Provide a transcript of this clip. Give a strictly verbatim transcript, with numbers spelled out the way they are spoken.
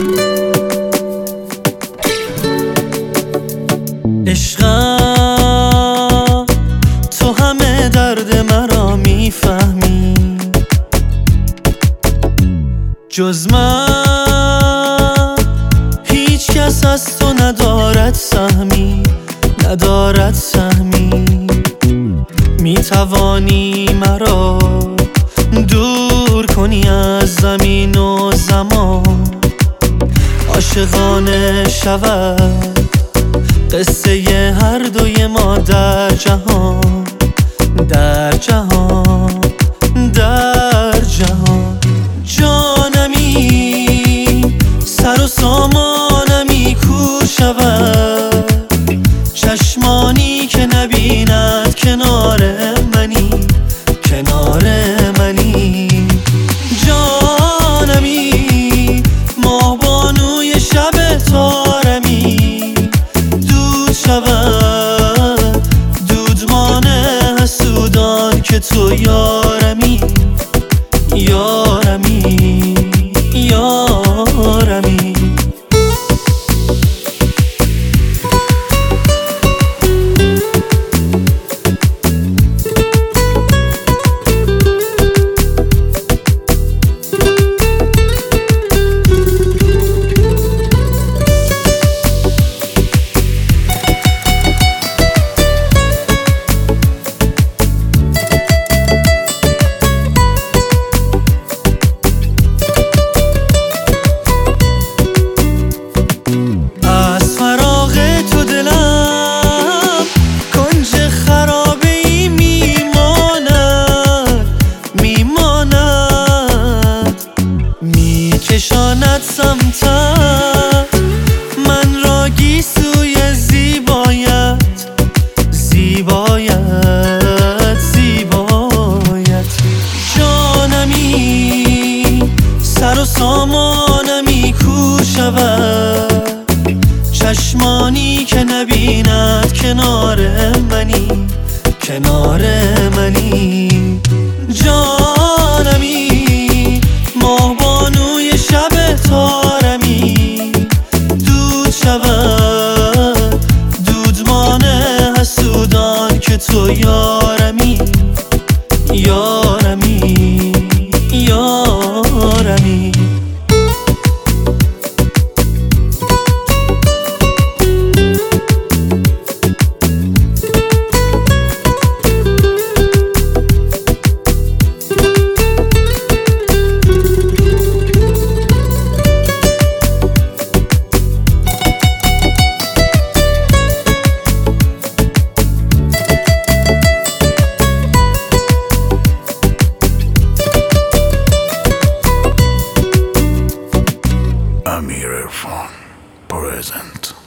عشقم تو همه درد مرا میفهمی، جز من هیچ کس از تو ندارد سهمی، ندارد سهمی. میتوانی مرا دور کنی از زمین و زمان، عاشقانه شود قصه هر دوی ما در جهان، در جهان، در جهان. جانمی سر و سامانمی کور شود، چشمانی که نبیند کنار منی، کنار منی. جانمی ماهبانوی شب تارمی، دود شود دودمان حسودان که تو یارمی، یارمی، یارمی. کشاند سمتت من را گیسوی زیبایت، زیبایت، زیبایت. جانمی سر و سامانمی کور شود، چشمانی که نبیند کنار منی، کنار منی. جانمی ماهبانوی شب تارمی، دود شود دودمان حسودان که تو یارمی، یارمی، یارمی. Amir Irfan present.